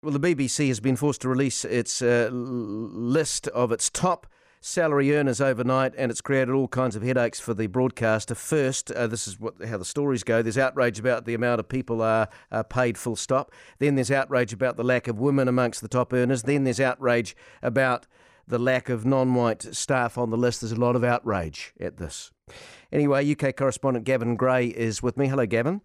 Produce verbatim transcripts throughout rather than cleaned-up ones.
Well, the B B C has been forced to release its uh, l- list of its top salary earners overnight, and it's created all kinds of headaches for the broadcaster. First, uh, this is what how the stories go. There's outrage about the amount of people are, are paid full stop. Then there's outrage about the lack of women amongst the top earners. Then there's outrage about the lack of non-white staff on the list. There's a lot of outrage at this. Anyway, U K correspondent Gavin Gray is with me. Hello, Gavin.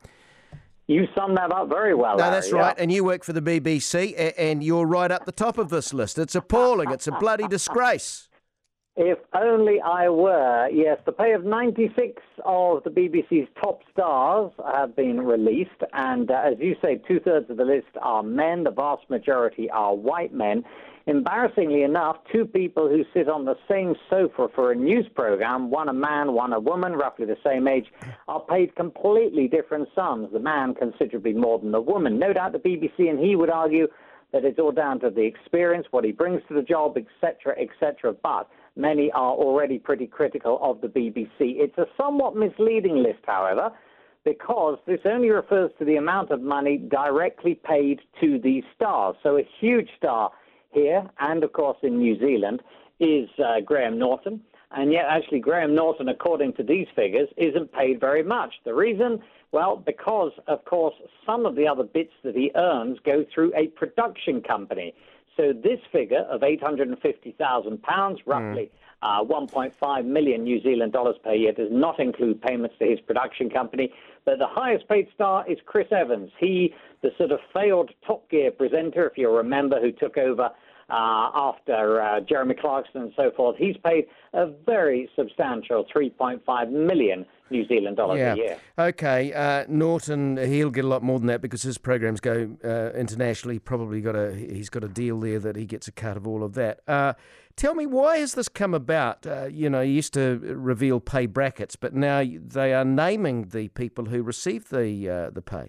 You summed that up very well, No, Larry. that's right. And you work for the B B C, and you're right up the top of this list. It's appalling. It's a bloody disgrace. If only I were. Yes, the pay of ninety-six of the B B C's top stars have been released. And uh, as you say, two-thirds of the list are men. The vast majority are white men. Embarrassingly enough, two people who sit on the same sofa for a news program, one a man, one a woman, roughly the same age, are paid completely different sums. The man considerably more than the woman. No doubt the B B C and he would argue that it's all down to the experience, what he brings to the job, et cetera, et cetera. But many are already pretty critical of the B B C. It's a somewhat misleading list, however, because this only refers to the amount of money directly paid to these stars. So a huge star here, and of course in New Zealand, is uh, Graham Norton. And yet actually Graham Norton, according to these figures, isn't paid very much. The reason? Well, because, of course, some of the other bits that he earns go through a production company. So this figure of eight hundred fifty thousand pounds, roughly mm. uh, one point five million New Zealand dollars per year, does not include payments to his production company. But the highest paid star is Chris Evans. He, the sort of failed Top Gear presenter, if you remember, who took over uh, after uh, Jeremy Clarkson and so forth. He's paid a very substantial three point five million New Zealand dollars yeah. a year. Okay, uh, Norton, he'll get a lot more than that because his programs go uh, internationally. Probably got a he's got a deal there that he gets a cut of all of that. Uh, tell me, why has this come about? Uh, you know, you used to reveal pay brackets, but now they are naming the people who receive the uh, the pay.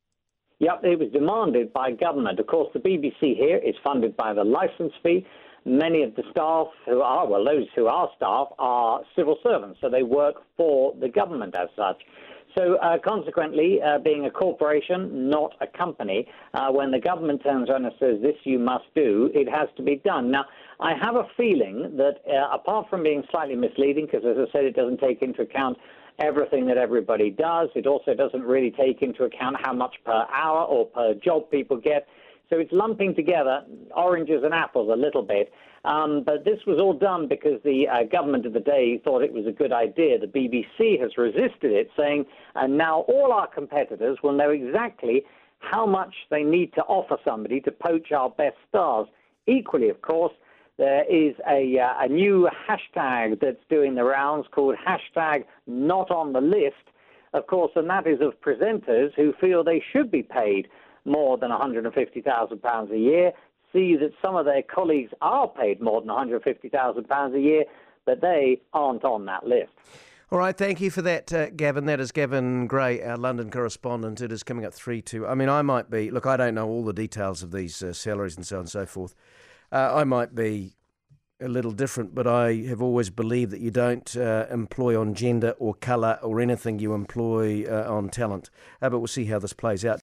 Yep, it was demanded by government. Of course, the B B C here is funded by the licence fee. Many of the staff who are, well, those who are staff are civil servants, so they work for the government as such. So uh, consequently, uh, being a corporation, not a company, uh, when the government turns around and says, this you must do, it has to be done. Now, I have a feeling that uh, apart from being slightly misleading, because as I said, it doesn't take into account everything that everybody does, it also doesn't really take into account how much per hour or per job people get. So it's lumping together oranges and apples a little bit. Um, but this was all done because the uh, government of the day thought it was a good idea. The B B C has resisted it, saying, and now all our competitors will know exactly how much they need to offer somebody to poach our best stars. Equally, of course, there is a, uh, a new hashtag that's doing the rounds called hashtag not on the list, of course, and that is of presenters who feel they should be paid more than one hundred fifty thousand pounds a year, see that some of their colleagues are paid more than one hundred fifty thousand pounds a year, but they aren't on that list. All right, thank you for that, uh, Gavin. That is Gavin Gray, our London correspondent. It is coming up three two. I mean, I might be, look, I don't know all the details of these uh, salaries and so on and so forth. Uh, I might be a little different, but I have always believed that you don't uh, employ on gender or colour or anything, you employ uh, on talent. Uh, but we'll see how this plays out.